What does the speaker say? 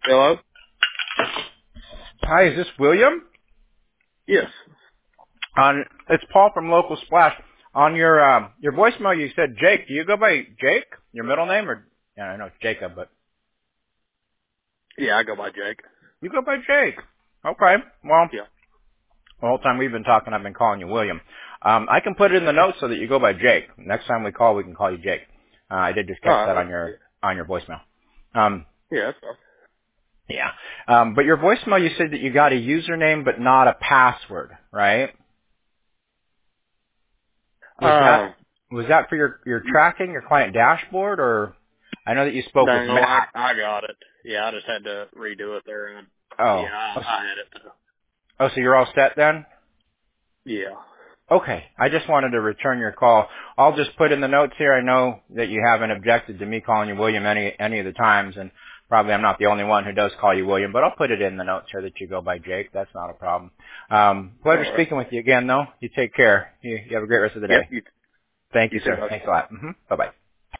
Hello? Hi, is this William? Yes. It's Paul from Local Splash. On your voicemail, you said Jake. Do you go by Jake? Your middle name, or yeah, I know it's Jacob, but Yeah, I go by Jake. you go by Jake. Okay. Well, Yeah. the whole time we've been talking, I've been calling you William. I can put it in the notes so that you go by Jake. Next time we call, we can call you Jake. I did just catch that Alright. on your voicemail. Um, Yeah, that's fine. yeah. But your voicemail, you said that you got a username but not a password, right? Was that Um, was that for your tracking, your client dashboard, or I know that you spoke with no, Matt. I got it. Yeah, I just had to redo it there, and yeah, Oh, I had it too. so you're all set then? Yeah. Okay, I just wanted to return your call. I'll just put in the notes here. I know that you haven't objected to me calling you William any of the times, and probably I'm not the only one who does call you William, but I'll put it in the notes here that you go by Jake. That's not a problem. Pleasure Alright. speaking with you again, though. You take care. You have a great rest of the Yep, day. Thank you you, too, sir. bud. Thanks a lot. Bye bye.